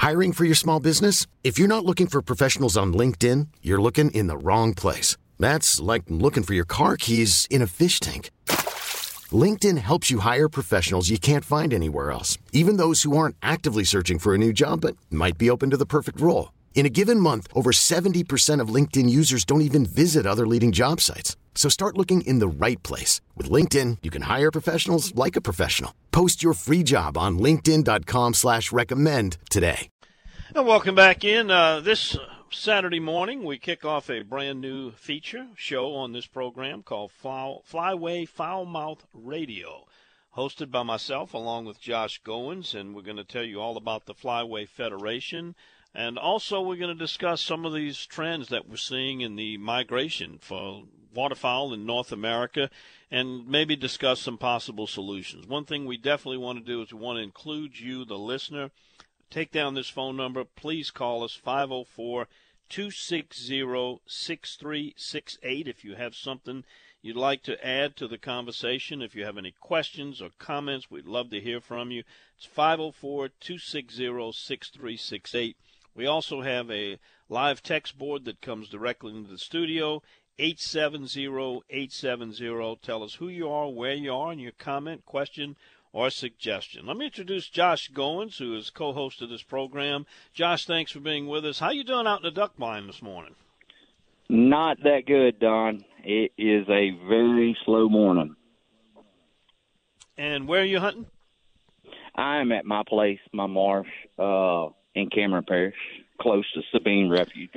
Hiring for your small business? If you're not looking for professionals on LinkedIn, you're looking in the wrong place. That's like looking for your car keys in a fish tank. LinkedIn helps you hire professionals you can't find anywhere else, even those who aren't actively searching for a new job but might be open to the perfect role. In a given month, over 70% of LinkedIn users don't even visit other leading job sites. So start looking in the right place. With LinkedIn, you can hire professionals like a professional. Post your free job on linkedin.com/recommend today. And welcome back in. This Saturday morning, we kick off a brand new feature show on this program called Flyway Foulmouth Radio, hosted by myself along with Josh Goins, and we're going to tell you all about the Flyway Federation. And also we're going to discuss some of these trends that we're seeing in the migration for waterfowl in North America and maybe discuss some possible solutions. One thing we definitely want to do is we want to include you, the listener. Take down this phone number. Please call us, 504-260-6368, if you have something you'd like to add to the conversation. If you have any questions or comments, we'd love to hear from you. It's 504-260-6368. We also have a live text board that comes directly into the studio, 870-870. Tell us who you are, where you are, and your comment, question, or suggestion. Let me introduce Josh Goins, who is co-host of this program. Josh, thanks for being with us. How you doing out in the duck blind this morning? Not that good, Don. It is a very slow morning. And where are you hunting? I'm at my place, my marsh, in Cameron Parish, close to Sabine Refuge.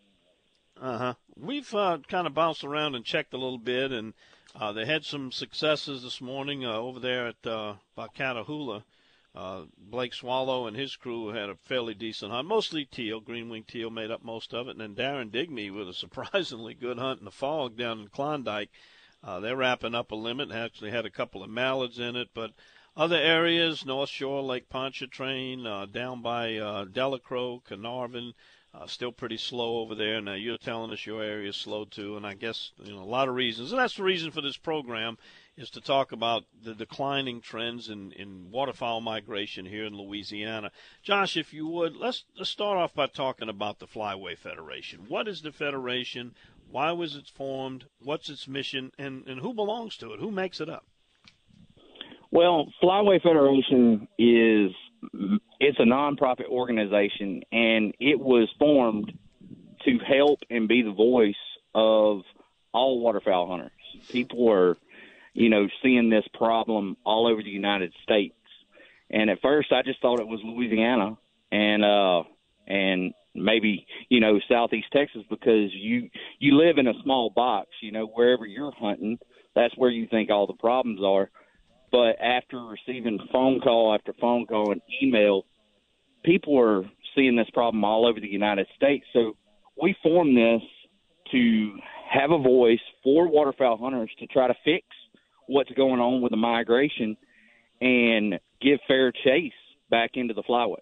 We've kind of bounced around and checked a little bit, and they had some successes this morning over there at Catahoula. Blake Swallow and his crew had a fairly decent hunt, mostly teal, green-winged teal made up most of it, and then Darren Digby with a surprisingly good hunt in the fog down in Klondike. They're wrapping up a limit, actually had a couple of mallards in it, but other areas, North Shore, Lake Pontchartrain, down by Delacroix, Carnarvon, still pretty slow over there. Now, you're telling us your area is slow, too, and I guess, a lot of reasons. And that's the reason for this program, is to talk about the declining trends in waterfowl migration here in Louisiana. Josh, if you would, let's start off by talking about the Flyway Federation. What is the Federation? Why was it formed? What's its mission? And who belongs to it? Who makes it up? Well, Flyway Federation it's a nonprofit organization, and it was formed to help and be the voice of all waterfowl hunters. People are, seeing this problem all over the United States. And at first I just thought it was Louisiana and maybe, Southeast Texas, because you live in a small box, wherever you're hunting, that's where you think all the problems are. But after receiving phone call after phone call and email, people are seeing this problem all over the United States. So we formed this to have a voice for waterfowl hunters to try to fix what's going on with the migration and give fair chase back into the flyway.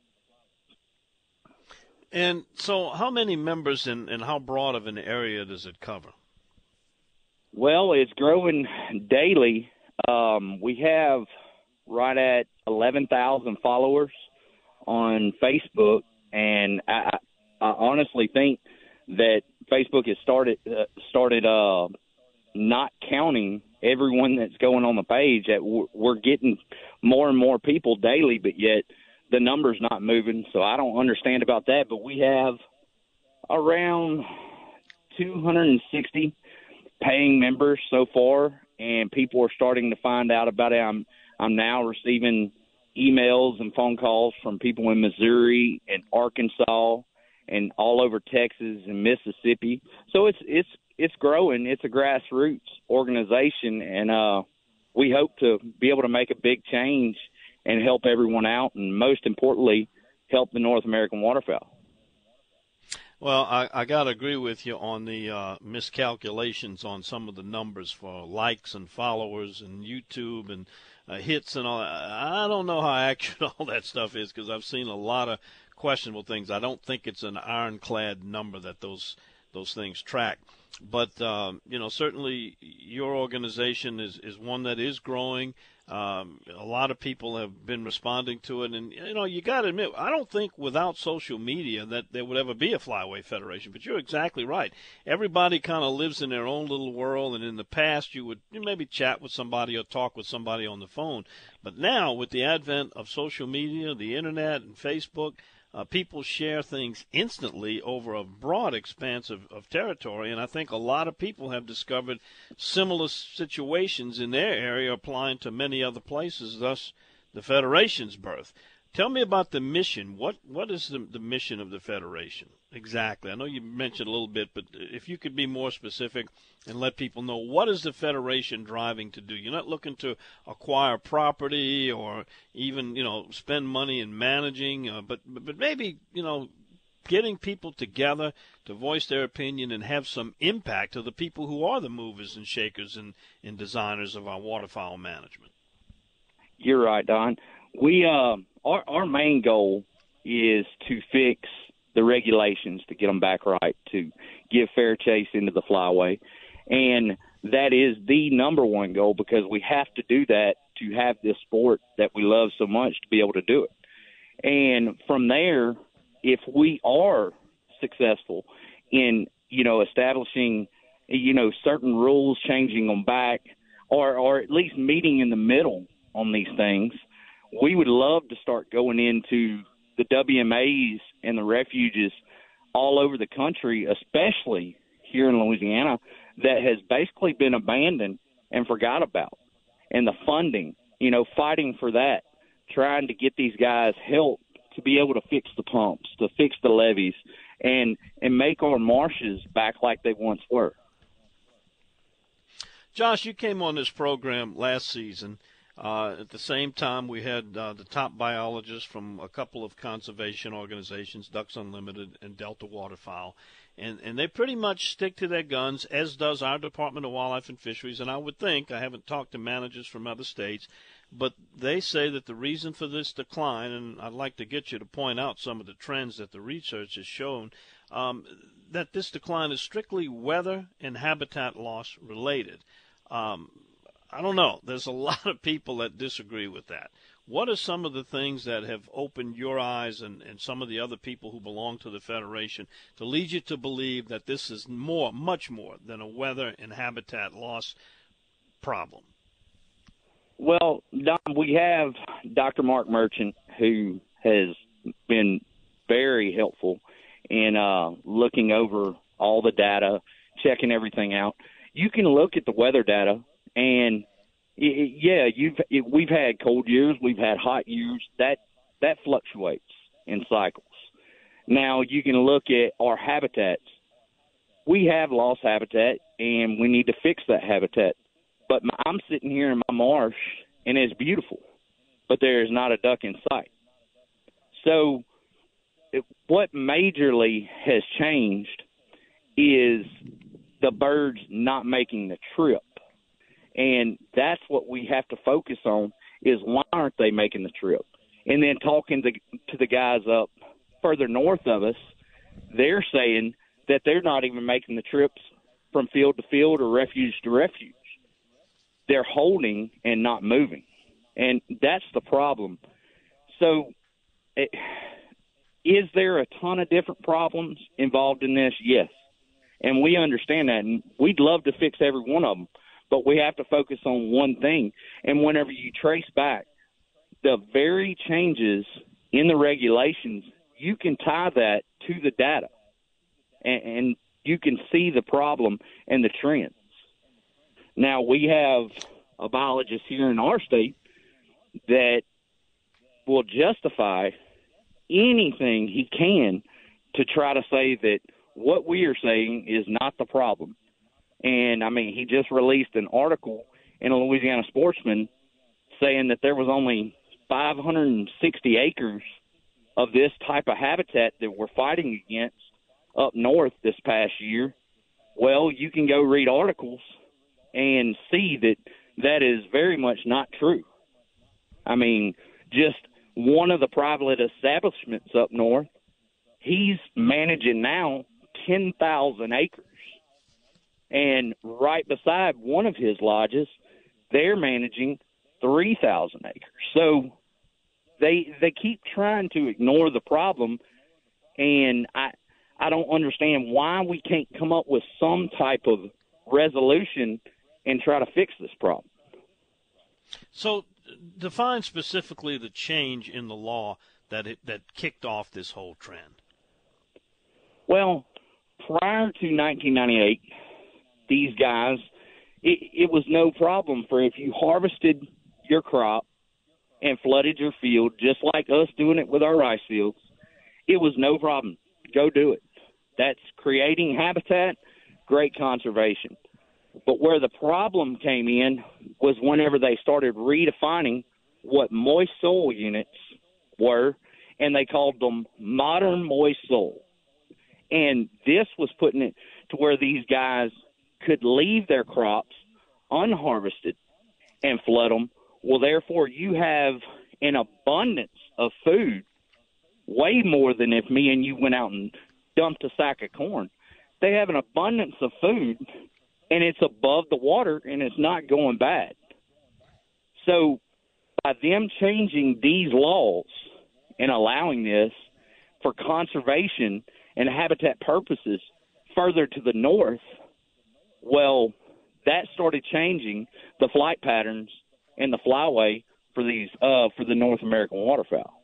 And so how many members and how broad of an area does it cover? Well, it's growing daily. We have right at 11,000 followers on Facebook, and I honestly think that Facebook has started not counting everyone that's going on the page. That we're getting more and more people daily, but yet the number's not moving. So I don't understand about that. But we have around 260 paying members so far, and people are starting to find out about it. I'm now receiving emails and phone calls from people in Missouri and Arkansas and all over Texas and Mississippi. So it's growing. It's a grassroots organization, and we hope to be able to make a big change and help everyone out, and most importantly, help the North American waterfowl. Well, I got to agree with you on the miscalculations on some of the numbers for likes and followers and YouTube and hits and all that. I don't know how accurate all that stuff is, because I've seen a lot of questionable things. I don't think it's an ironclad number that those things track. But, certainly your organization is one that is growing. A lot of people have been responding to it, and you got to admit, I don't think without social media that there would ever be a Flyweight Federation. But you're exactly right. Everybody kind of lives in their own little world, and in the past you would maybe chat with somebody or talk with somebody on the phone. But now, with the advent of social media, the internet, and Facebook, people share things instantly over a broad expanse of territory, and I think a lot of people have discovered similar situations in their area applying to many other places, thus the Federation's birth. Tell me about the mission. What is the mission of the Federation exactly? I know you mentioned a little bit, but if you could be more specific and let people know, what is the Federation driving to do? You're not looking to acquire property or even, spend money in managing, but maybe, getting people together to voice their opinion and have some impact to the people who are the movers and shakers and designers of our waterfowl management. You're right, Don. We our main goal is to fix the regulations, to get them back right, to give fair chase into the flyway. And that is the number one goal, because we have to do that to have this sport that we love so much to be able to do it. And from there, if we are successful in, establishing, certain rules, changing them back, or at least meeting in the middle on these things, we would love to start going into the WMAs and the refuges all over the country, especially here in Louisiana, that has basically been abandoned and forgot about. And the funding, fighting for that, trying to get these guys help to be able to fix the pumps, to fix the levees, and make our marshes back like they once were. Josh, you came on this program last season. At the same time, we had the top biologists from a couple of conservation organizations, Ducks Unlimited and Delta Waterfowl, and they pretty much stick to their guns, as does our Department of Wildlife and Fisheries. And I would think, I haven't talked to managers from other states, but they say that the reason for this decline, and I'd like to get you to point out some of the trends that the research has shown, that this decline is strictly weather and habitat loss related. I don't know. There's a lot of people that disagree with that. What are some of the things that have opened your eyes and some of the other people who belong to the Federation to lead you to believe that this is much more than a weather and habitat loss problem? Well, Don, we have Dr. Mark Merchant, who has been very helpful in looking over all the data, checking everything out. You can look at the weather data, and we've had cold years, we've had hot years. That fluctuates in cycles. Now you can look at our habitats. We have lost habitat, and we need to fix that habitat. But I'm sitting here in my marsh, and it's beautiful, but there is not a duck in sight. So what majorly has changed is the birds not making the trip. And that's what we have to focus on, is why aren't they making the trip? And then talking to the guys up further north of us, they're saying that they're not even making the trips from field to field or refuge to refuge. They're holding and not moving. And that's the problem. So is there a ton of different problems involved in this? Yes. And we understand that, and we'd love to fix every one of them. But we have to focus on one thing. And whenever you trace back the very changes in the regulations, you can tie that to the data. And you can see the problem and the trends. Now, we have a biologist here in our state that will justify anything he can to try to say that what we are saying is not the problem. And, he just released an article in a Louisiana Sportsman saying that there was only 560 acres of this type of habitat that we're fighting against up north this past year. Well, you can go read articles and see that that is very much not true. Just one of the private establishments up north, he's managing now 10,000 acres. And right beside one of his lodges, they're managing 3,000 acres. So they keep trying to ignore the problem, and I don't understand why we can't come up with some type of resolution and try to fix this problem. So define specifically the change in the law that kicked off this whole trend. Well, prior to 1998, these guys, it was no problem for if you harvested your crop and flooded your field, just like us doing it with our rice fields, it was no problem. Go do it. That's creating habitat, great conservation. But where the problem came in was whenever they started redefining what moist soil units were, and they called them modern moist soil. And this was putting it to where these guys could leave their crops unharvested and flood them. Well, therefore, you have an abundance of food, way more than if me and you went out and dumped a sack of corn. They have an abundance of food, and it's above the water, and it's not going bad. So by them changing these laws and allowing this for conservation and habitat purposes further to the north, well, that started changing the flight patterns and the flyway for the North American waterfowl.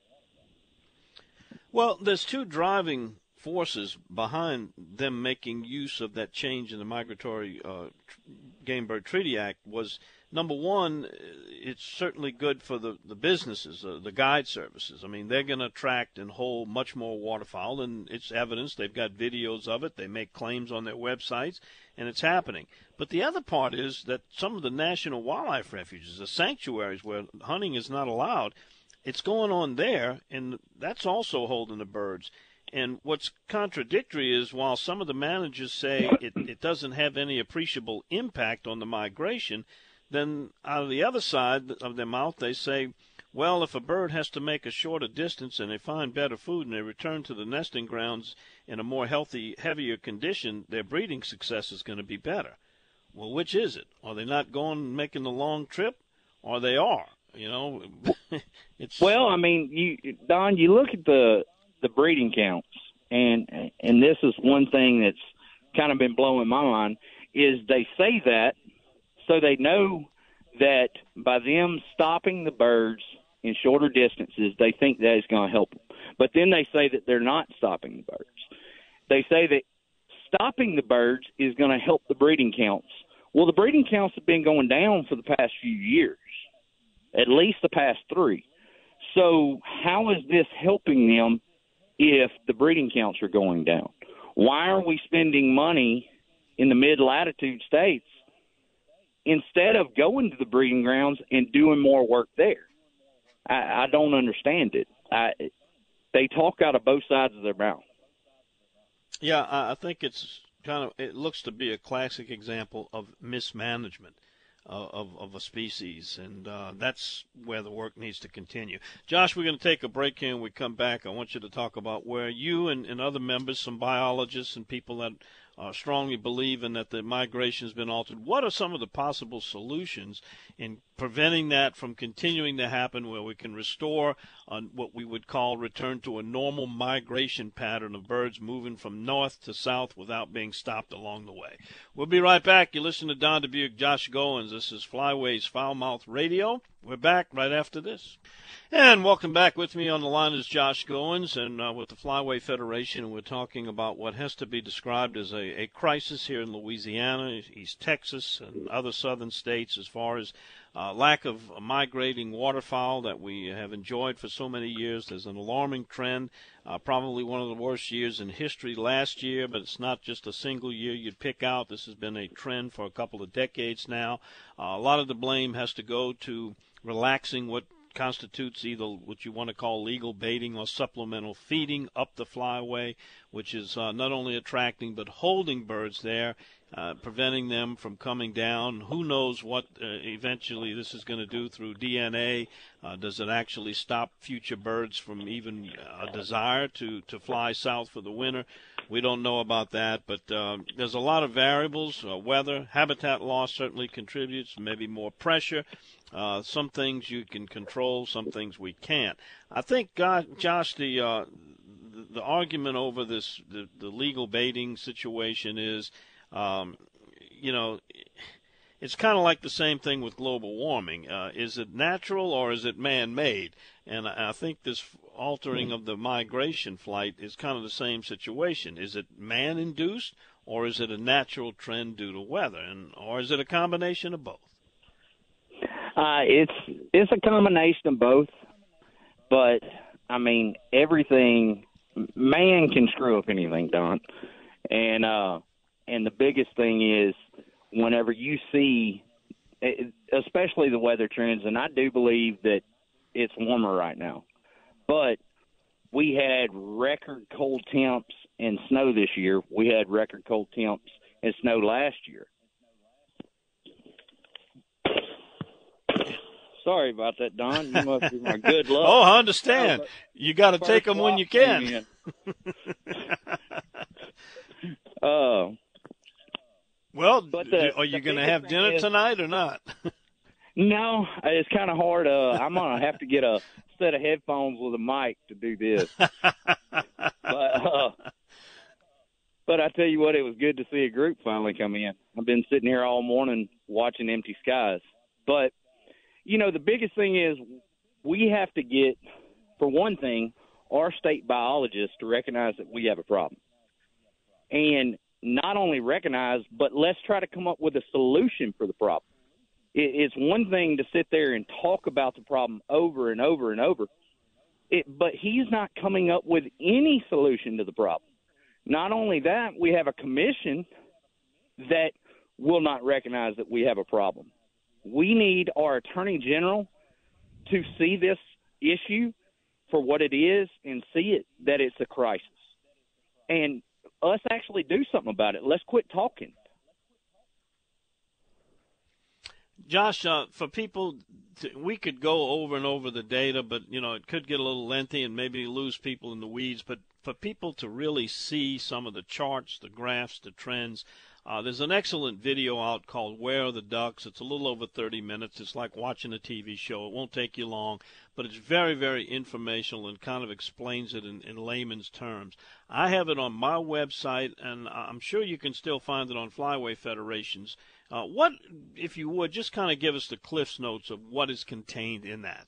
Well, there's two driving forces behind them making use of that change in the Migratory Game Bird Treaty Act. Was number one, it's certainly good for the businesses, the guide services. I mean, they're going to attract and hold much more waterfowl, and it's evidence. They've got videos of it. They make claims on their websites, and it's happening. But the other part is that some of the national wildlife refuges, the sanctuaries where hunting is not allowed, it's going on there, and that's also holding the birds. And what's contradictory is while some of the managers say it doesn't have any appreciable impact on the migration, then out of the other side of their mouth they say, well, if a bird has to make a shorter distance and they find better food and they return to the nesting grounds in a more healthy, heavier condition, their breeding success is going to be better. Well, which is it? Are they not going and making the long trip, or they are? You know, it's well. I mean, Don, you look at the breeding counts, and this is one thing that's kind of been blowing my mind, is they say that so they know that by them stopping the birds in shorter distances, they think that is going to help them. But then they say that they're not stopping the birds. They say that stopping the birds is going to help the breeding counts. Well, the breeding counts have been going down for the past few years, at least the past 3. So how is this helping them if the breeding counts are going down? Why are we spending money in the mid-latitude states instead of going to the breeding grounds and doing more work there? I don't understand it. They talk out of both sides of their mouth. Yeah, I think it looks to be a classic example of mismanagement of a species, and that's where the work needs to continue. Josh, we're going to take a break here, and we come back. I want you to talk about where you and other members, some biologists and people that strongly believe in that the migration has been altered. What are some of the possible solutions in preventing that from continuing to happen, where we can restore what we would call return to a normal migration pattern of birds moving from north to south without being stopped along the way? We'll be right back. You listen to Don Dubuque, Josh Goins. This is Flyway's Foulmouth Radio. We're back right after this. And welcome back. With me on the line is Josh Goins, and with the Flyway Federation, and we're talking about what has to be described as a crisis here in Louisiana, East Texas, and other southern states as far as lack of migrating waterfowl that we have enjoyed for so many years. There's an alarming trend, probably one of the worst years in history last year, but it's not just a single year you'd pick out. This has been a trend for a couple of decades now. A lot of the blame has to go to relaxing what constitutes either what you want to call legal baiting or supplemental feeding up the flyway, which is not only attracting but holding birds there, preventing them from coming down. Who knows what eventually this is going to do through DNA? Does it actually stop future birds from even a desire to fly south for the winter? We don't know about that, but there's a lot of variables. Weather, habitat loss certainly contributes, maybe more pressure. Some things you can control, some things we can't. I think, Josh, the argument over this, the legal baiting situation is, it's kind of like the same thing with global warming. Is it natural or is it man-made? And I think this altering of the migration flight is kind of the same situation. Is it man-induced or is it a natural trend due to weather? Or is it a combination of both? It's a combination of both. But, I mean, everything – man can screw up anything, Don. And the biggest thing is whenever you see, especially the weather trends, and I do believe that it's warmer right now, but we had record cold temps and snow this year. We had record cold temps and snow last year. Sorry about that, Don. You must be my good luck. Oh, I understand. You got to take them when you can. Well, are you going to have dinner tonight or not? No, it's kind of hard. I'm going to have to get a set of headphones with a mic to do this. But I tell you what, it was good to see a group finally come in. I've been sitting here all morning watching empty skies. But, the biggest thing is we have to get, for one thing, our state biologists to recognize that we have a problem. And not only recognize, but let's try to come up with a solution for the problem. It's one thing to sit there and talk about the problem over and over and over, but he's not coming up with any solution to the problem. Not only that, we have a commission that will not recognize that we have a problem. We need our attorney general to see this issue for what it is and see it that it's a crisis. And us actually do something about it. Let's quit talking. Josh, for people, we could go over and over the data, but, it could get a little lengthy and maybe lose people in the weeds. But for people to really see some of the charts, the graphs, the trends, there's an excellent video out called Where Are the Ducks? It's a little over 30 minutes. It's like watching a TV show. It won't take you long, but it's very, very informational and kind of explains it in layman's terms. I have it on my website, and I'm sure you can still find it on Flyway Federations. What, if you would, just kind of give us the Cliff's Notes of what is contained in that.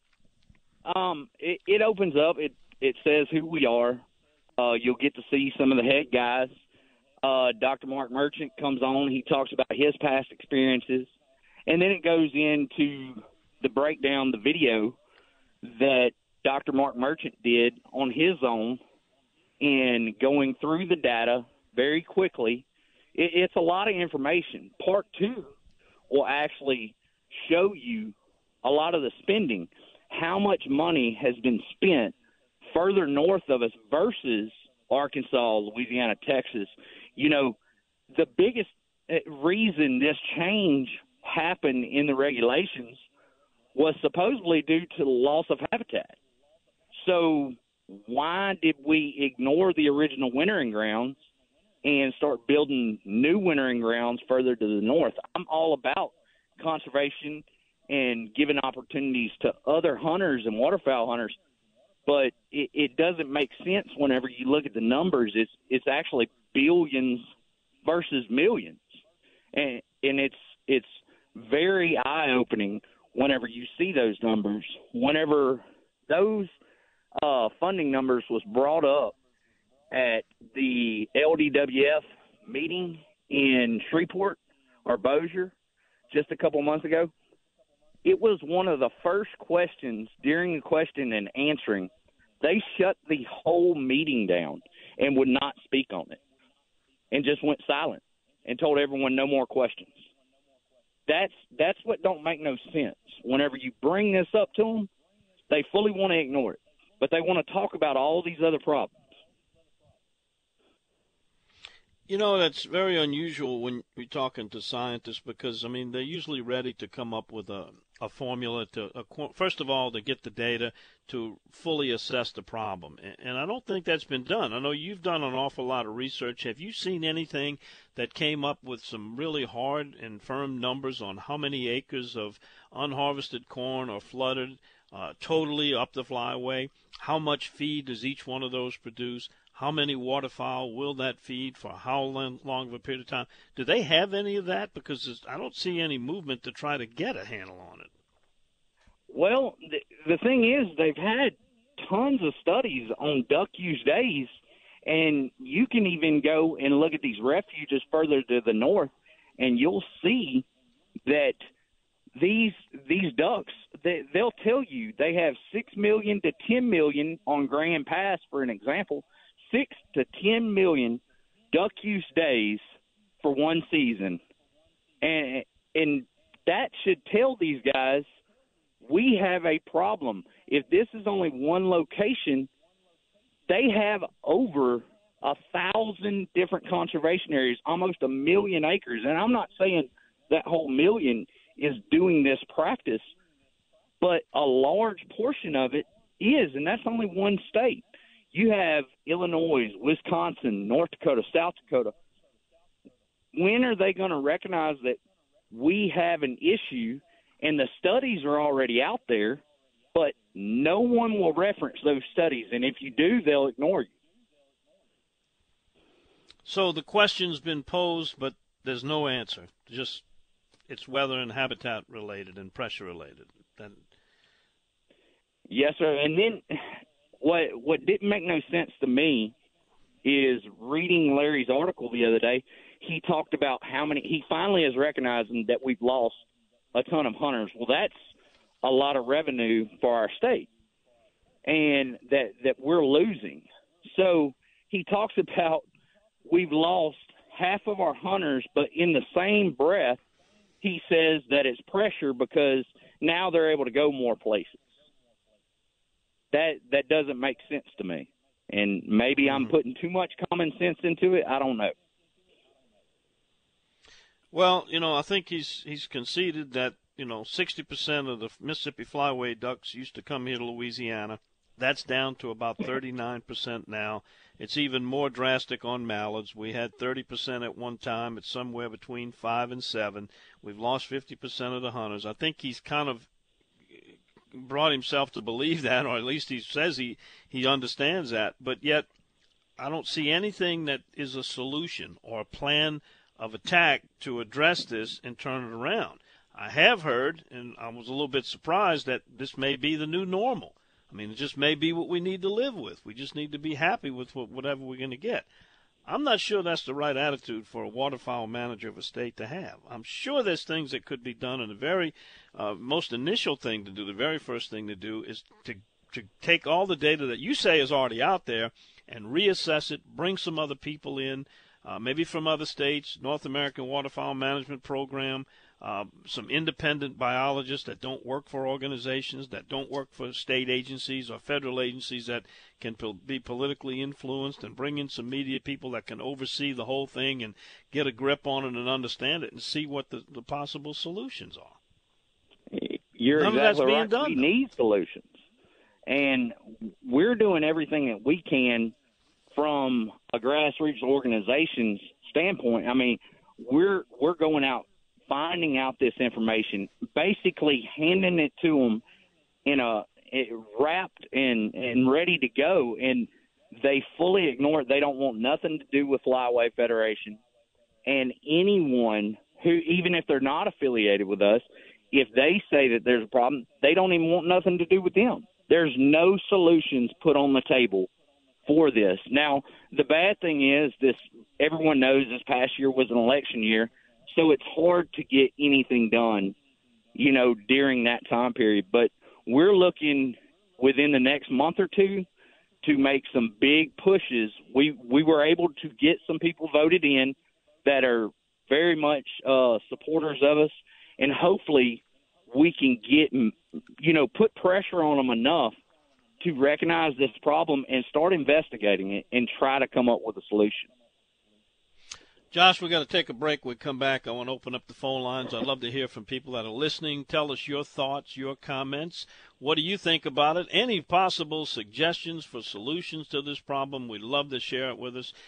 It opens up. It says who we are. You'll get to see some of the head guys. Dr. Mark Merchant comes on. He talks about his past experiences. And then it goes into the breakdown, the video that Dr. Mark Merchant did on his own and going through the data very quickly. It's a lot of information. Part 2 will actually show you a lot of the spending, how much money has been spent further north of us versus Arkansas, Louisiana, Texas. The biggest reason this change happened in the regulations was supposedly due to the loss of habitat. So why did we ignore the original wintering grounds and start building new wintering grounds further to the north? I'm all about conservation and giving opportunities to other hunters and waterfowl hunters, but it doesn't make sense whenever you look at the numbers. It's actually billions versus millions, and it's very eye-opening whenever you see those numbers. Whenever those funding numbers was brought up at the LDWF meeting in Shreveport or Bossier just a couple months ago, it was one of the first questions during the question and answering. They shut the whole meeting down and would not speak on it and just went silent and told everyone no more questions. That's what don't make no sense. Whenever you bring this up to them, they fully want to ignore it, but they want to talk about all these other problems. That's very unusual when you're talking to scientists because, they're usually ready to come up with a a formula first of all, to get the data to fully assess the problem. And I don't think that's been done. I know you've done an awful lot of research. Have you seen anything that came up with some really hard and firm numbers on how many acres of unharvested corn are flooded totally up the flyway? How much feed does each one of those produce? How many waterfowl will that feed for how long of a period of time? Do they have any of that? Because I don't see any movement to try to get a handle on it. Well, the thing is, they've had tons of studies on duck use days, and you can even go and look at these refuges further to the north, and you'll see that these ducks, they'll tell you they have 6 million to 10 million on Grand Pass, for an example, 6 to 10 million duck use days for one season. And that should tell these guys we have a problem. If this is only one location, they have over 1,000 different conservation areas, almost 1 million acres. And I'm not saying that whole million is doing this practice, but a large portion of it is, and that's only one state. You have Illinois, Wisconsin, North Dakota, South Dakota. When are they going to recognize that we have an issue? And the studies are already out there, but no one will reference those studies. And if you do, they'll ignore you. So the question's been posed, but there's no answer. Just it's weather and habitat related and pressure related. Then... Yes, sir. And then what didn't make no sense to me is reading Larry's article the other day. He talked about he finally is recognizing that we've lost a ton of hunters. Well, that's a lot of revenue for our state, and that we're losing. So he talks about we've lost half of our hunters, but in the same breath, he says that it's pressure because now they're able to go more places. That doesn't make sense to me, and maybe I'm putting too much common sense into it. I don't know. Well, I think he's conceded that, 60% of the Mississippi flyway ducks used to come here to Louisiana. That's down to about 39% now. It's even more drastic on mallards. We had 30% at one time. It's somewhere between 5 and 7. We've lost 50% of the hunters. I think he's kind of brought himself to believe that, or at least he says he understands that. But yet I don't see anything that is a solution or a plan of attack to address this and turn it around. I have heard, and I was a little bit surprised, that this may be the new normal. I mean, it just may be what we need to live with. We just need to be happy with whatever we're going to get. I'm not sure that's the right attitude for a waterfowl manager of a state to have. I'm sure there's things that could be done, and the very most initial thing to do, the very first thing to do is to take all the data that you say is already out there and reassess it, bring some other people in, maybe from other states, North American Waterfowl Management Program, some independent biologists that don't work for organizations, that don't work for state agencies or federal agencies that can be politically influenced, and bring in some media people that can oversee the whole thing and get a grip on it and understand it and see what the possible solutions are. You're None exactly of that's right. being done, we need solutions. And we're doing everything that we can from a grassroots organization's standpoint. I mean, we're going out, finding out this information, basically handing it to them wrapped and ready to go, and they fully ignore it. They don't want nothing to do with Flyway Federation. And anyone who, even if they're not affiliated with us, if they say that there's a problem, they don't even want nothing to do with them. There's no solutions put on the table for this. Now, the bad thing is everyone knows this past year was an election year, so it's hard to get anything done, during that time period. But we're looking within the next month or two to make some big pushes. We were able to get some people voted in that are very much supporters of us, and hopefully we can get, put pressure on them enough to recognize this problem and start investigating it and try to come up with a solution. Josh, we're going to take a break. When we come back, I want to open up the phone lines. I'd love to hear from people that are listening. Tell us your thoughts, your comments. What do you think about it? Any possible suggestions for solutions to this problem? We'd love to share it with us.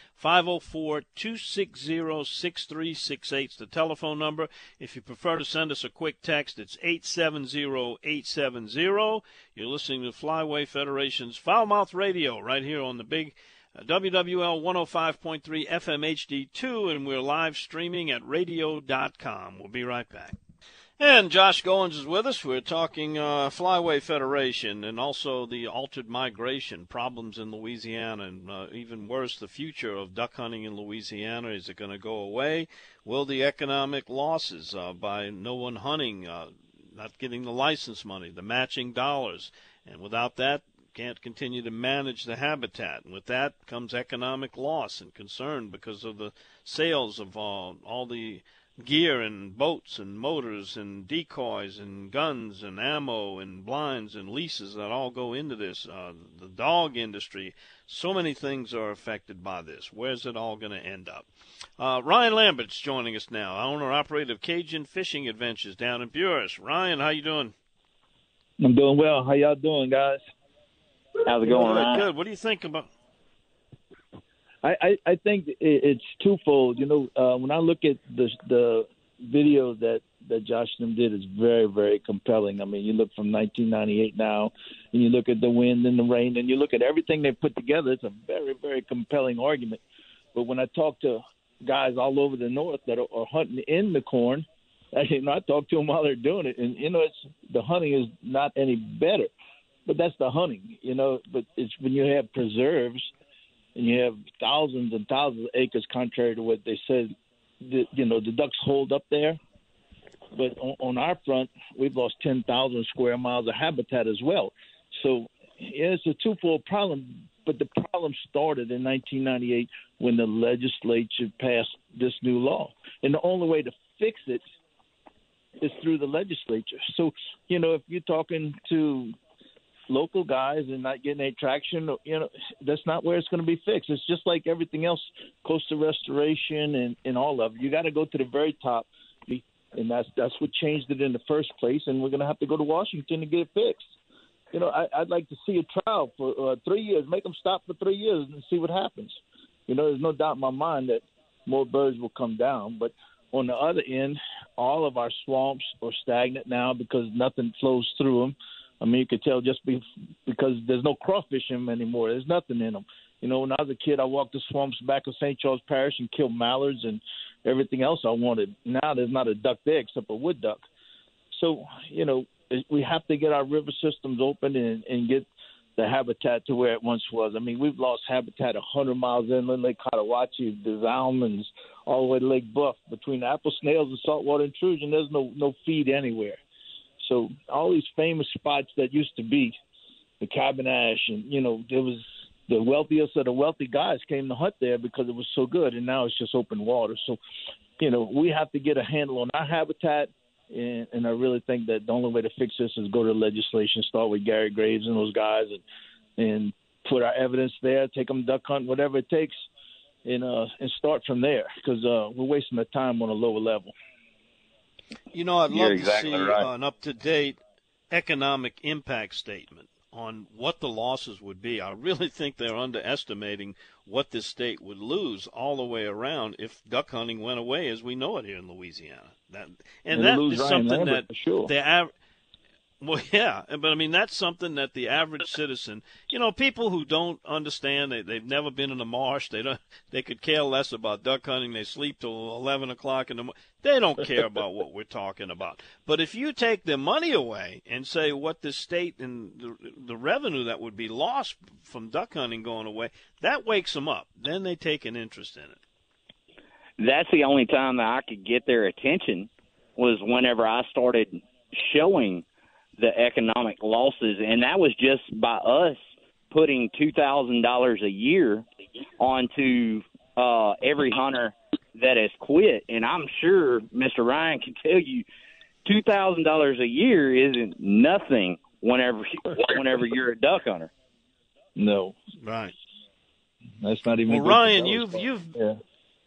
504-260-6368 is the telephone number. If you prefer to send us a quick text, it's 870-870. You're listening to Flyway Federation's Foulmouth Radio right here on the big WWL 105.3 FM HD2, and we're live streaming at radio.com. We'll be right back. And Josh Goins is with us. We're talking Flyway Federation and also the altered migration problems in Louisiana, and even worse, the future of duck hunting in Louisiana. Is it going to go away? Will the economic losses by no one hunting, not getting the license money, the matching dollars, and without that, can't continue to manage the habitat. And with that comes economic loss and concern because of the sales of all the gear and boats and motors and decoys and guns and ammo and blinds and leases that all go into this. The dog industry, so many things are affected by this. Where's it all going to end up? Ryan Lambert's joining us now, owner-operator of Cajun Fishing Adventures down in Buras. Ryan, how you doing? I'm doing well. How y'all doing, guys? How's it going, Ryan? Good. What do you think about? I think it's twofold. You know, when I look at the video that Josh and them did, is very, very compelling. I mean, you look from 1998 now, and you look at the wind and the rain, and you look at everything they put together. It's a very, very compelling argument. But when I talk to guys all over the north that are hunting in the corn, I talk to them while they're doing it, and the hunting is not any better. But that's the hunting, But it's when you have preserves and you have thousands and thousands of acres, contrary to what they said, the ducks hold up there. But on our front, we've lost 10,000 square miles of habitat as well. So it's a twofold problem. But the problem started in 1998 when the legislature passed this new law. And the only way to fix it is through the legislature. So, if you're talking to local guys and not getting any traction, that's not where it's going to be fixed. It's just like everything else, coastal restoration and all of it. You got to go to the very top, and that's what changed it in the first place, and we're going to have to go to Washington to get it fixed. I'd like to see a trial for 3 years, make them stop for 3 years and see what happens. There's no doubt in my mind that more birds will come down, but on the other end, all of our swamps are stagnant now because nothing flows through them. I mean, you could tell just because there's no crawfish in them anymore. There's nothing in them. When I was a kid, I walked the swamps back of St. Charles Parish and killed mallards and everything else I wanted. Now there's not a duck there except a wood duck. So, we have to get our river systems open and get the habitat to where it once was. I mean, we've lost habitat 100 miles inland, Lake Cotahuachi, the almonds, all the way to Lake Bluff. Between the apple snails and saltwater intrusion, there's no feed anywhere. So all these famous spots that used to be the Cabin Ash, and, there was the wealthiest of the wealthy guys came to hunt there because it was so good, and now it's just open water. So, we have to get a handle on our habitat, and I really think that the only way to fix this is go to legislation, start with Gary Graves and those guys, and put our evidence there, take them duck hunt, whatever it takes, and start from there because we're wasting the time on a lower level. I'd love to see right. an up-to-date economic impact statement on what the losses would be. I really think they're underestimating what this state would lose all the way around if duck hunting went away as we know it here in Louisiana. That is something that well, yeah, but I mean, that's something that the average citizen, people who don't understand, they've never been in a marsh, they could care less about duck hunting, they sleep till 11 o'clock in the morning, they don't care about what we're talking about. But if you take their money away and say what the state and the revenue that would be lost from duck hunting going away, that wakes them up. Then they take an interest in it. That's the only time that I could get their attention was whenever I started showing the economic losses, and that was just by us putting $2,000 a year onto every hunter that has quit. And I'm sure Mr. Ryan can tell you $2,000 a year isn't nothing whenever you're a duck hunter. No. Right. That's not even. Well, Ryan,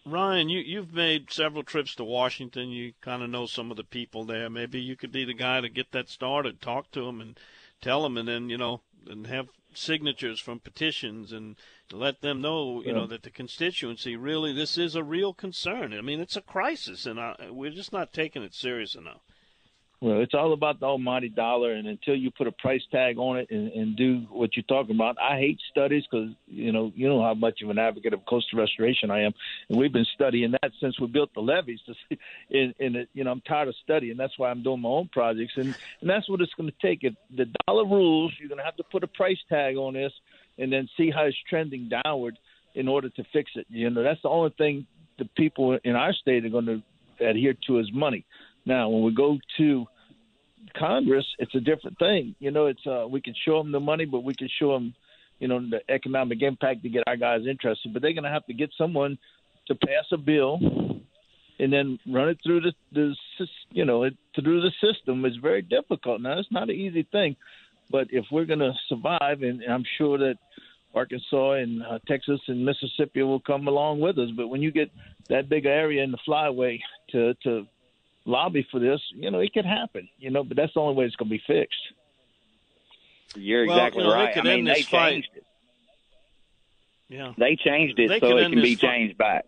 Ryan, you've made several trips to Washington. You kind of know some of the people there. Maybe you could be the guy to get that started, talk to them and tell them, and then, and have signatures from petitions and let them know, that the constituency really, this is a real concern. I mean, it's a crisis, and we're just not taking it serious enough. Well, it's all about the almighty dollar, and until you put a price tag on it and do what you're talking about, I hate studies because, you know how much of an advocate of coastal restoration I am, and we've been studying that since we built the levees. I'm tired of studying. That's why I'm doing my own projects, and that's what it's going to take. If the dollar rules, you're going to have to put a price tag on this and then see how it's trending downward in order to fix it. That's the only thing the people in our state are going to adhere to is money. Now, when we go to Congress, it's a different thing. We can show them the money, but we can show them, the economic impact to get our guys interested. But they're going to have to get someone to pass a bill and then run it through through the system. It's very difficult. Now, it's not an easy thing, but if we're going to survive, and I'm sure that Arkansas and Texas and Mississippi will come along with us. But when you get that big area in the flyway to lobby for this, it could happen, but that's the only way it's going to be fixed. You're exactly right. They changed it. Yeah. They changed it so it can be changed back.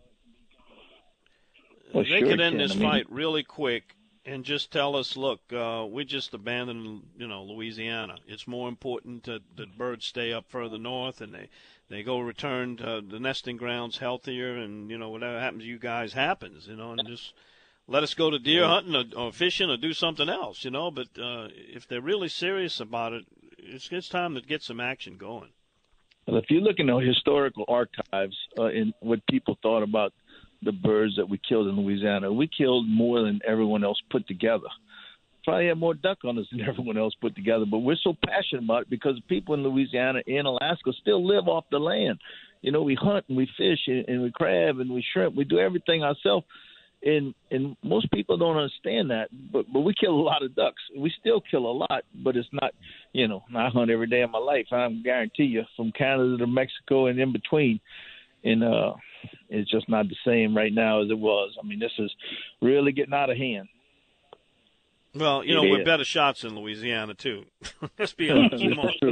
Well, they could end this fight really quick and just tell us, look, we just abandoned, Louisiana. It's more important that birds stay up further north and they go return to the nesting grounds healthier, and, whatever happens to you guys happens, and just – let us go to deer hunting or fishing or do something else, But if they're really serious about it, it's time to get some action going. Well, if you look in the historical archives in what people thought about the birds that we killed in Louisiana, we killed more than everyone else put together. Probably had more duck hunters than everyone else put together, but we're so passionate about it because people in Louisiana and Alaska still live off the land. We hunt and we fish and we crab and we shrimp. We do everything ourselves. And most people don't understand that, but we kill a lot of ducks. We still kill a lot, but it's not, I hunt every day of my life. I guarantee you, from Canada to Mexico and in between. And it's just not the same right now as it was. I mean, this is really getting out of hand. Well, we're better shots in Louisiana, too. Let's be honest.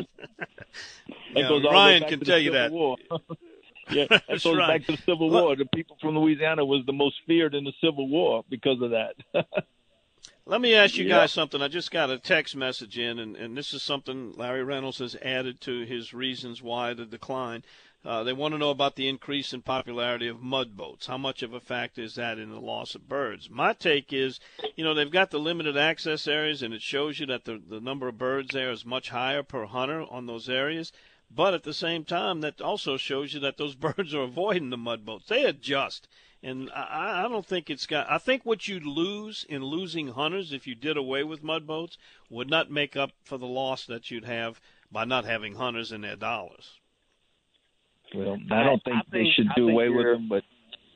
Ryan can tell you that. Yeah, that goes back to the Civil War. The people from Louisiana was the most feared in the Civil War because of that. Let me ask you guys something. I just got a text message in, and this is something Larry Reynolds has added to his reasons why the decline. They want to know about the increase in popularity of mud boats. How much of a factor is that in the loss of birds? My take is, they've got the limited access areas, and it shows you that the number of birds there is much higher per hunter on those areas. But at the same time, that also shows you that those birds are avoiding the mud boats. They adjust. And I don't think I think what you'd lose in losing hunters if you did away with mud boats would not make up for the loss that you'd have by not having hunters and their dollars. Well, I don't think they should do away with them, but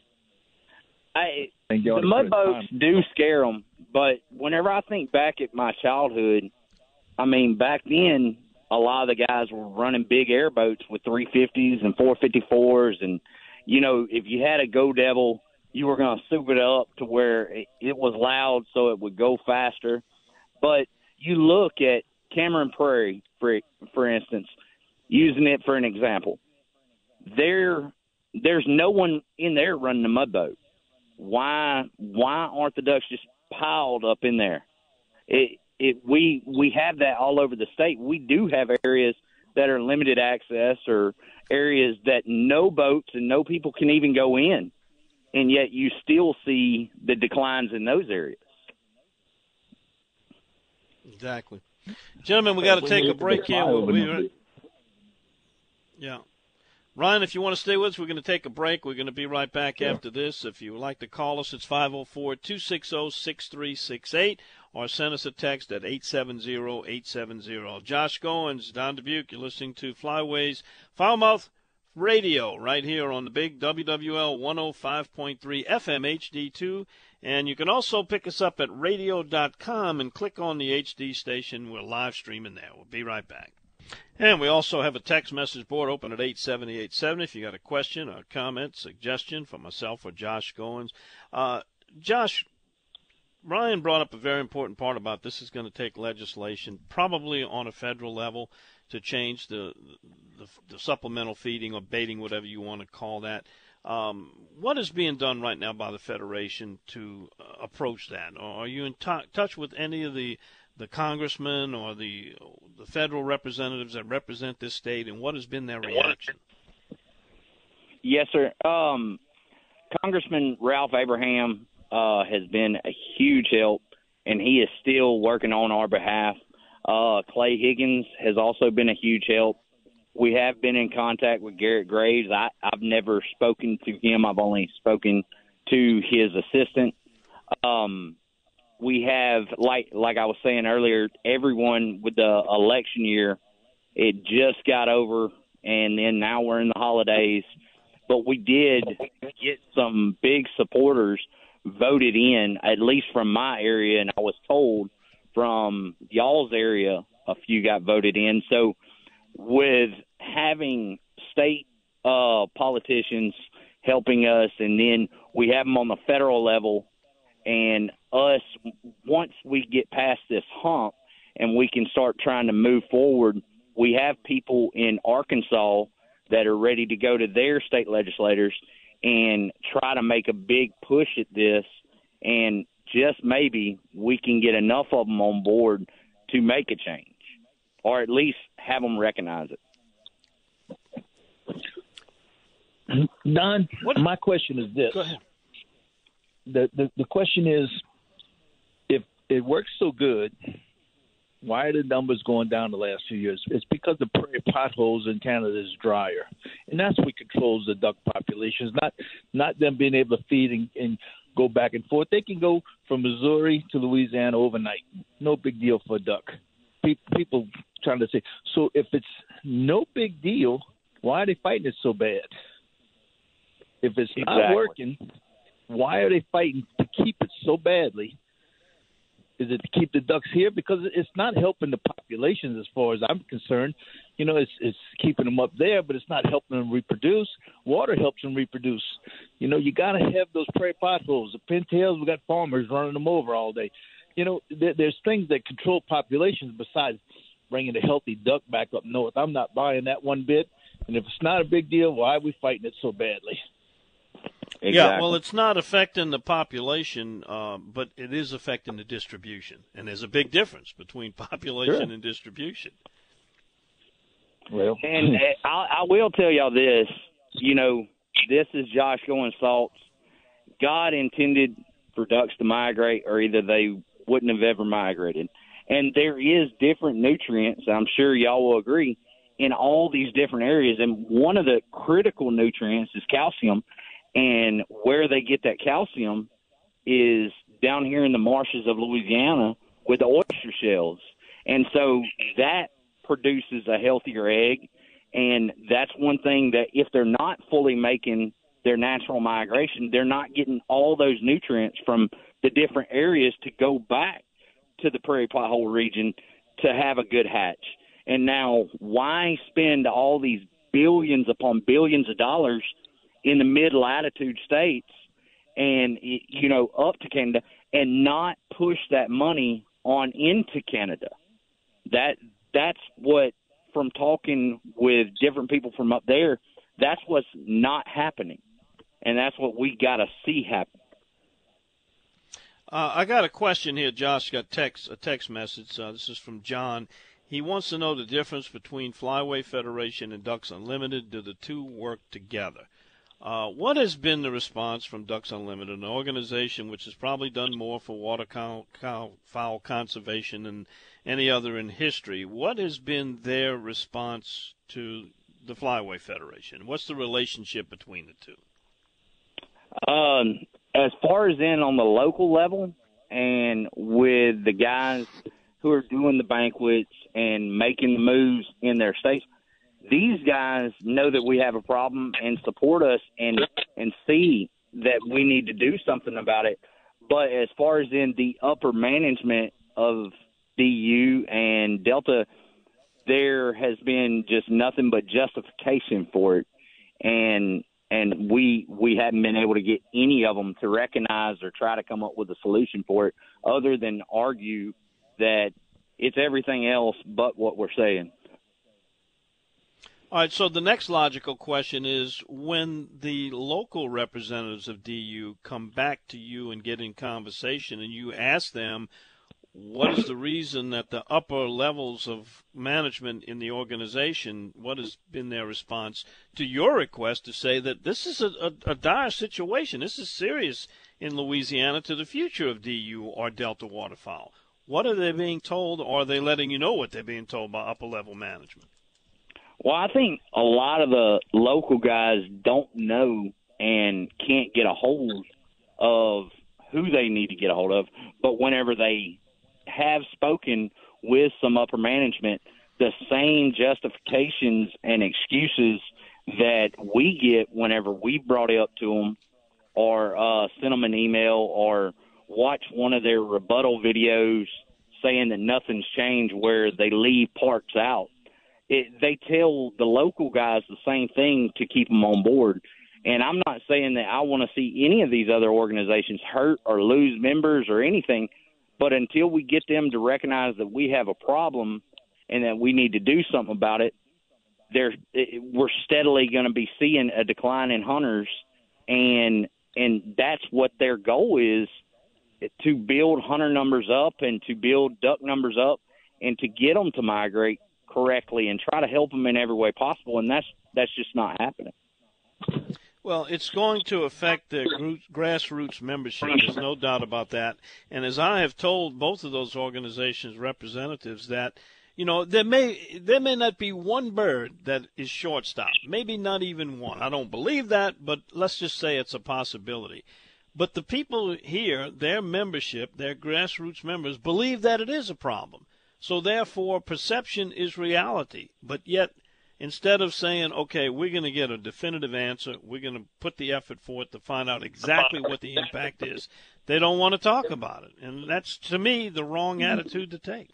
the mud boats do scare them. But whenever I think back at my childhood, back then, a lot of the guys were running big airboats with 350s and 454s. And, if you had a Go Devil, you were going to soup it up to where it was loud so it would go faster. But you look at Cameron Prairie, for instance, using it for an example. There's no one in there running a mud boat. Why aren't the ducks just piled up in there? We have that all over the state. We do have areas that are limited access or areas that no boats and no people can even go in, and yet you still see the declines in those areas. Exactly. Gentlemen, we got to take a break here. Yeah. Ryan, if you want to stay with us, we're going to take a break. We're going to be right back after this. If you would like to call us, it's 504-260-6368, or send us a text at 870-870. Josh Goins, Don Dubuque, you're listening to Flyways Foulmouth Radio right here on the big WWL 105.3 FM HD2. And you can also pick us up at radio.com and click on the HD station. We're live streaming there. We'll be right back. And we also have a text message board open at 870-870 if you got a question, a comment, suggestion for myself or Josh Goins. Josh, Ryan brought up a very important part about this is going to take legislation, probably on a federal level, to change the supplemental feeding or baiting, whatever you want to call that. What is being done right now by the Federation to approach that? Or are you in touch with any of the congressmen or the federal representatives that represent this state, and what has been their reaction? Yes, sir. Congressman Ralph Abraham has been a huge help, and he is still working on our behalf. Clay Higgins has also been a huge help. We have been in contact with Garrett Graves. I've never spoken to him. I've only spoken to his assistant. We have, like I was saying earlier, everyone with the election year, it just got over, and then now we're in the holidays. But we did get some big supporters voted in, at least from my area, and I was told from y'all's area a few got voted in. So with having state politicians helping us, and then we have them on the federal level, and us, once we get past this hump and we can start trying to move forward, we have people in Arkansas that are ready to go to their state legislators and try to make a big push at this, and just maybe we can get enough of them on board to make a change, or at least have them recognize it. Don, my question is this. Go ahead. The question is, if it works so good, why are the numbers going down the last few years? It's because the prairie potholes in Canada is drier, and that's what controls the duck populations. Not them being able to feed and go back and forth. They can go from Missouri to Louisiana overnight. No big deal for a duck. People trying to say, so if it's no big deal, why are they fighting it so bad? If it's not working, why are they fighting to keep it so badly? Is it to keep the ducks here? Because it's not helping the populations as far as I'm concerned. You know, it's keeping them up there, but it's not helping them reproduce. Water helps them reproduce. You know, you got to have those prairie potholes. The pintails, we got farmers running them over all day. You know, there's things that control populations besides bringing the healthy duck back up north. I'm not buying that one bit. And if it's not a big deal, why are we fighting it so badly? Exactly. Yeah, well, it's not affecting the population, but it is affecting the distribution. And there's a big difference between population and distribution. Well, and I will tell y'all this. You know, this is Josh Goins' thoughts. God intended for ducks to migrate, or either they wouldn't have ever migrated. And there is different nutrients, I'm sure y'all will agree, in all these different areas. And one of the critical nutrients is calcium. And where they get that calcium is down here in the marshes of Louisiana with the oyster shells. And so that produces a healthier egg. And that's one thing that if they're not fully making their natural migration, they're not getting all those nutrients from the different areas to go back to the prairie pothole region to have a good hatch. And now why spend all these billions upon billions of dollars in the mid-latitude states and, you know, up to Canada, and not push that money on into Canada? That's what, from talking with different people from up there, that's what's not happening. And that's what we got to see happen. I got a question here. Josh got a text message. This is from John. He wants to know the difference between Flyway Federation and Ducks Unlimited. Do the two work together? What has been the response from Ducks Unlimited, an organization which has probably done more for waterfowl conservation than any other in history? What has been their response to the Flyway Federation? What's the relationship between the two? As far as in on the local level and with the guys who are doing the banquets and making the moves in their states, these guys know that we have a problem and support us and see that we need to do something about it. But as far as in the upper management of DU and Delta, there has been just nothing but justification for it, and we haven't been able to get any of them to recognize or try to come up with a solution for it, other than argue that it's everything else but what we're saying. All right, so the next logical question is, when the local representatives of DU come back to you and get in conversation and you ask them what is the reason that the upper levels of management in the organization, what has been their response to your request to say that this is a dire situation, this is serious in Louisiana to the future of DU or Delta waterfowl? What are they being told, or are they letting you know what they're being told by upper-level management? Well, I think a lot of the local guys don't know and can't get a hold of who they need to get a hold of. But whenever they have spoken with some upper management, the same justifications and excuses that we get whenever we brought it up to them or sent them an email or watch one of their rebuttal videos saying that nothing's changed where they leave parts out. They tell the local guys the same thing to keep them on board. And I'm not saying that I want to see any of these other organizations hurt or lose members or anything, but until we get them to recognize that we have a problem and that we need to do something about it, we're steadily going to be seeing a decline in hunters, and that's what their goal is, to build hunter numbers up and to build duck numbers up and to get them to migrate correctly and try to help them in every way possible, and that's just not happening. Well, it's going to affect the grassroots membership. There's no doubt about that. And as I have told both of those organizations' representatives that, you know, there may not be one bird that is short-stopped, maybe not even one. I don't believe that, but let's just say it's a possibility. But the people here, their membership, their grassroots members, believe that it is a problem. So therefore, perception is reality. But yet, instead of saying, okay, we're going to get a definitive answer, we're going to put the effort forth to find out exactly what the impact is, they don't want to talk about it. And that's, to me, the wrong attitude to take.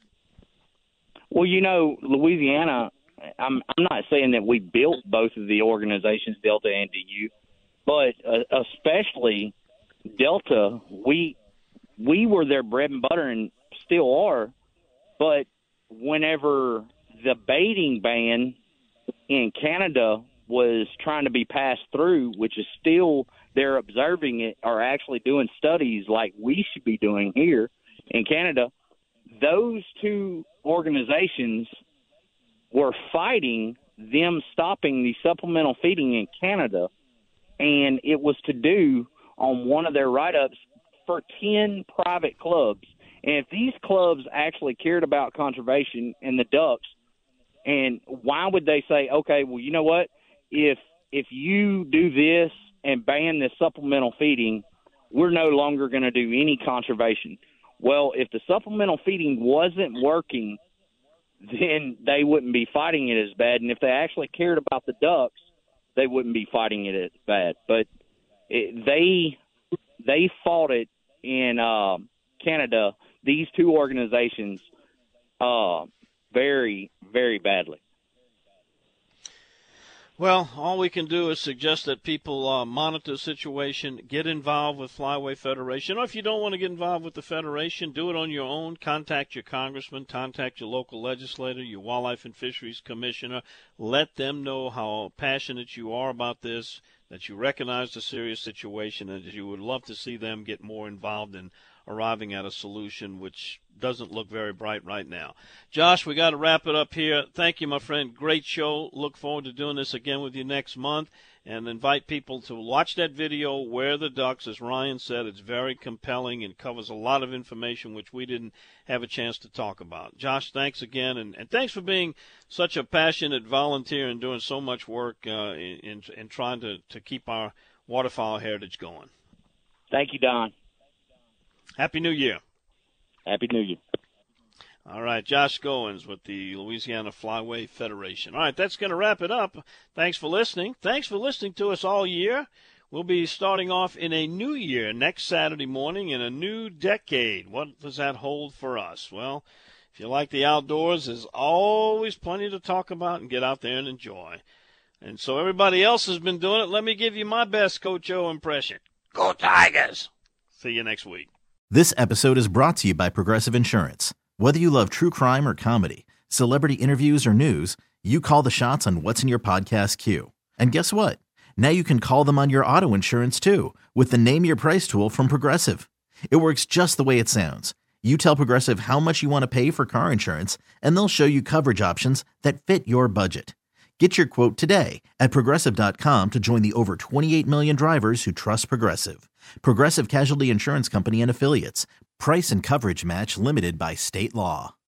Well, you know, Louisiana, I'm not saying that we built both of the organizations, Delta and DU, but especially Delta, we were their bread and butter and still are. But whenever the baiting ban in Canada was trying to be passed through, which is still, they're observing it, or actually doing studies like we should be doing here in Canada, those two organizations were fighting them stopping the supplemental feeding in Canada, and it was to do on one of their write-ups for 10 private clubs. And if these clubs actually cared about conservation and the ducks, and why would they say, okay, well, you know what, if you do this and ban this supplemental feeding, we're no longer going to do any conservation. Well, if the supplemental feeding wasn't working, then they wouldn't be fighting it as bad. And if they actually cared about the ducks, they wouldn't be fighting it as bad. But they fought it in Canada, these two organizations, very, very badly. Well, all we can do is suggest that people monitor the situation, get involved with Flyway Federation. Or if you don't want to get involved with the Federation, do it on your own. Contact your congressman, contact your local legislator, your wildlife and fisheries commissioner. Let them know how passionate you are about this, that you recognize the serious situation, and that you would love to see them get more involved in arriving at a solution, which doesn't look very bright right now. Josh, we got to wrap it up here. Thank you, my friend. Great show. Look forward to doing this again with you next month, and invite people to watch that video, Where the Ducks. As Ryan said, it's very compelling and covers a lot of information which we didn't have a chance to talk about. Josh, thanks again, and thanks for being such a passionate volunteer and doing so much work in trying to keep our waterfowl heritage going. Thank you, Don. Happy New Year. Happy New Year. All right, Josh Goins with the Louisiana Flyway Federation. All right, that's going to wrap it up. Thanks for listening. Thanks for listening to us all year. We'll be starting off in a new year next Saturday morning in a new decade. What does that hold for us? Well, If you like the outdoors, there's always plenty to talk about and get out there and enjoy. And so everybody else has been doing it. Let me give you my best Coach O impression. Go Tigers! See you next week. This episode is brought to you by Progressive Insurance. Whether you love true crime or comedy, celebrity interviews or news, you call the shots on what's in your podcast queue. And guess what? Now you can call them on your auto insurance too with the Name Your Price tool from Progressive. It works just the way it sounds. You tell Progressive how much you want to pay for car insurance, and they'll show you coverage options that fit your budget. Get your quote today at Progressive.com to join the over 28 million drivers who trust Progressive. Progressive Casualty Insurance Company and Affiliates. Price and coverage match limited by state law.